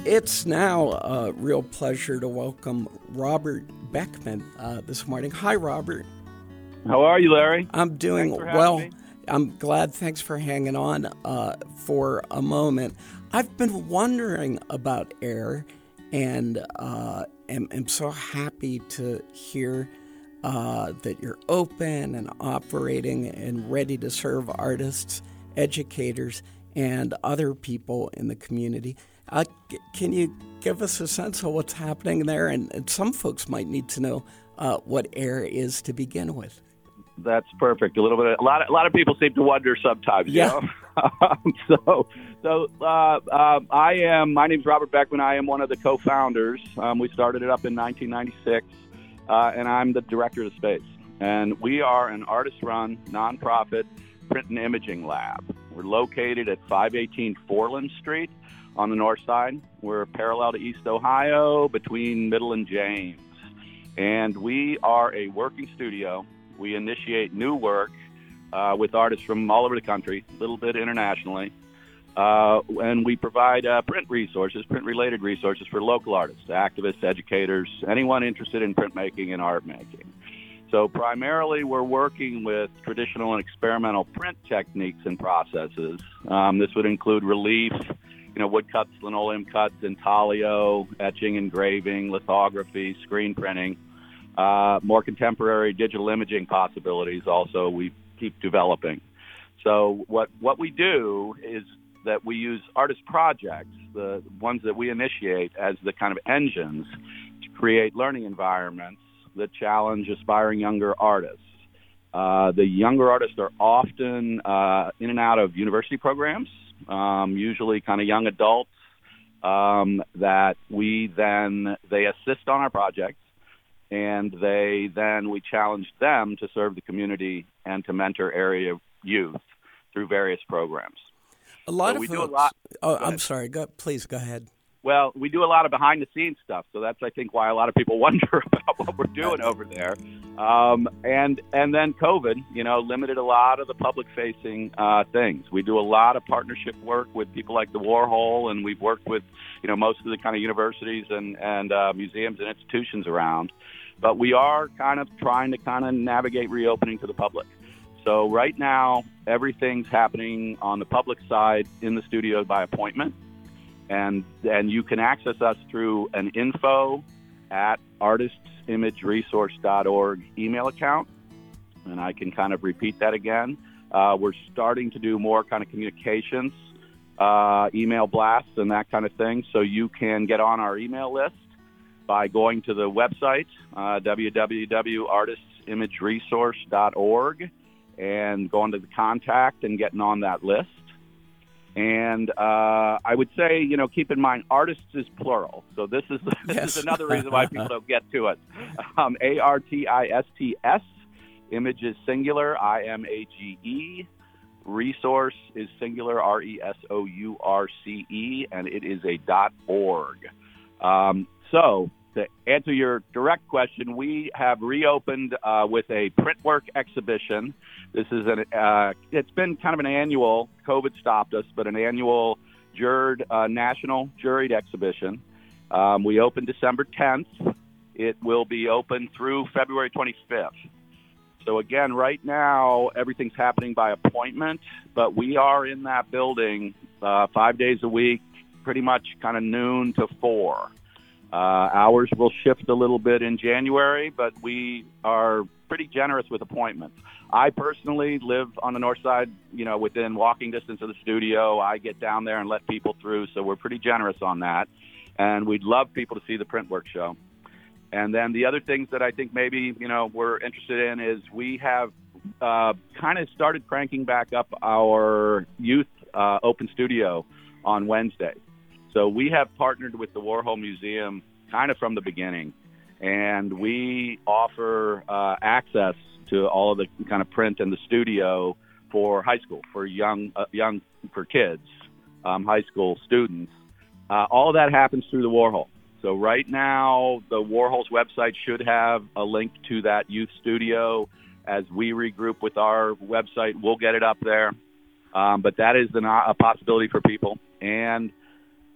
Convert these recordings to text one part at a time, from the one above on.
It's now a real pleasure to welcome Robert Beckman this morning. Hi, Robert. How are you, Larry? I'm doing well. I'm glad. Thanks for hanging on for a moment. I've been wondering about AIR, and am so happy to hear that you're open and operating and ready to serve artists, educators, and other people in the community. Can you give us a sense of what's happening there? And some folks might need to know what AIR is to begin with. That's perfect. A lot of people seem to wonder sometimes. Yeah. You know? My name's Robert Beckman. I am one of the co-founders. We started it up in 1996, and I'm the director of the space. And we are an artist-run, nonprofit print and imaging lab. We're located at 518 Foreland Street on the north side. We're parallel to East Ohio, between Middle and James. And we are a working studio. We initiate new work with artists from all over the country, a little bit internationally. And we provide print-related resources for local artists, activists, educators, anyone interested in printmaking and art making. So primarily we're working with traditional and experimental print techniques and processes. This would include relief, wood cuts, linoleum cuts, intaglio, etching, engraving, lithography, screen printing. More contemporary digital imaging possibilities also we keep developing. So what we do is that we use artist projects, the ones that we initiate, as the kind of engines to create learning environments that challenge aspiring younger artists. The younger artists are often in and out of university programs, usually kind of young adults that they assist on our projects, and we challenge them to serve the community and to mentor area youth through various programs. I'm sorry. Please go ahead. Well, we do a lot of behind-the-scenes stuff, so that's, I think, why a lot of people wonder about what we're doing over there. And then COVID, limited a lot of the public-facing things. We do a lot of partnership work with people like the Warhol, and we've worked with, most of the kind of universities and museums and institutions around. But we are kind of trying to navigate reopening to the public. So right now, everything's happening on the public side in the studio by appointment. And you can access us through an info@artistsimageresource.org email account. And I can kind of repeat that again. We're starting to do more kind of communications, email blasts and that kind of thing. So you can get on our email list by going to the website, www.artistsimageresource.org, and going to the contact and getting on that list. And I would say, keep in mind, artists is plural. So this is another reason why people don't get to it. ARTISTS, image is singular, IMAGE, resource is singular, RESOURCE, and it is a .org. So to answer your direct question, we have reopened with a printwork exhibition. This is it's been kind of an annual, COVID stopped us, but an annual national juried exhibition. We opened December 10th. It will be open through February 25th. So again, right now, everything's happening by appointment, but we are in that building 5 days a week, pretty much kind of noon to 4. Hours will shift a little bit in January, but we are pretty generous with appointments. I personally live on the north side, within walking distance of the studio. I get down there and let people through, so we're pretty generous on that. And we'd love people to see the Printwork show. And then the other things that I think maybe, we're interested in is we have kind of started cranking back up our youth open studio on Wednesday. So we have partnered with the Warhol Museum kind of from the beginning, and we offer access to all of the kind of print in the studio for high school, for for kids, high school students. All of that happens through the Warhol. So right now, the Warhol's website should have a link to that youth studio. As we regroup with our website, we'll get it up there. But that is a possibility for people. And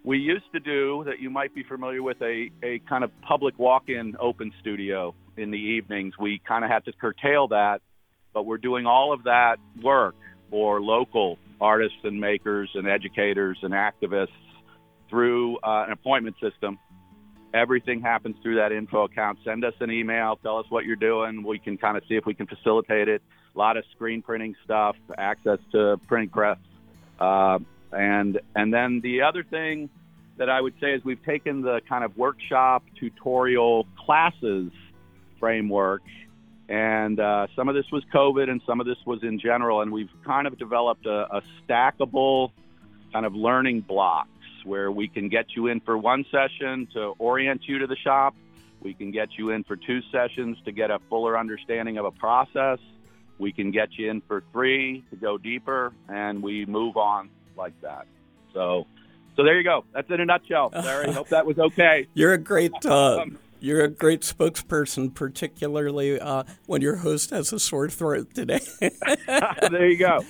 we used to do that you might be familiar with a kind of public walk-in open studio in the evenings. We kind of had to curtail that, but we're doing all of that work for local artists and makers and educators and activists through an appointment system. Everything happens through that info account. Send us an email. Tell us what you're doing. We can kind of see if we can facilitate it. A lot of screen printing stuff, access to printing press. And then the other thing that I would say is we've taken the kind of workshop tutorial classes framework, and some of this was COVID and some of this was in general, and we've kind of developed a stackable kind of learning blocks where we can get you in for one session to orient you to the shop. We can get you in for 2 sessions to get a fuller understanding of a process. We can get you in for 3 to go deeper, and we move on like that. So there you go. That's in a nutshell, Larry. Hope that was okay. You're a great spokesperson, particularly when your host has a sore throat today. There you go.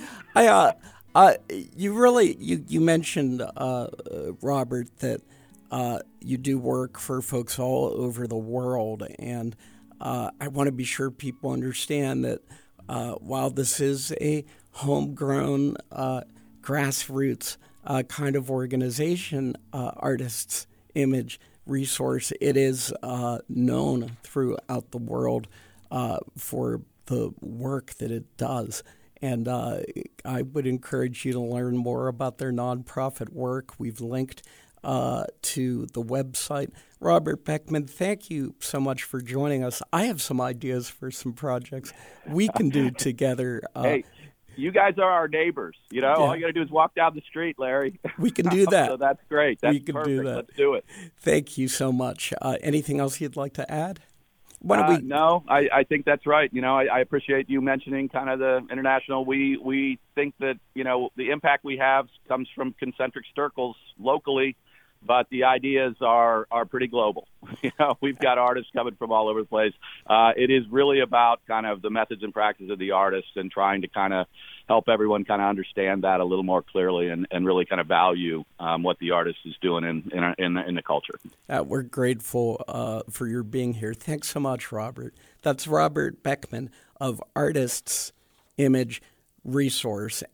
You mentioned, Robert, that you do work for folks all over the world, and I want to be sure people understand that while this is a homegrown, grassroots kind of organization, Artists Image Resource, it is known throughout the world for the work that it does. And I would encourage you to learn more about their nonprofit work. We've linked to the website. Robert Beckman, thank you so much for joining us. I have some ideas for some projects we can do together. Hey, you guys are our neighbors. You know, all you got to do is walk down the street, Larry. We can do that. So that's great. That's perfect. Do that. Let's do it. Thank you so much. Anything else you'd like to add? No, I think that's right. You know, I appreciate you mentioning kind of the international. We think that, you know, the impact we have comes from concentric circles locally, but the ideas are pretty global. You know, we've got artists coming from all over the place. It is really about kind of the methods and practices of the artists and trying to kind of help everyone kind of understand that a little more clearly and really kind of value what the artist is doing in the culture. We're grateful for your being here. Thanks so much, Robert. That's Robert Beckman of Artists Image Resource.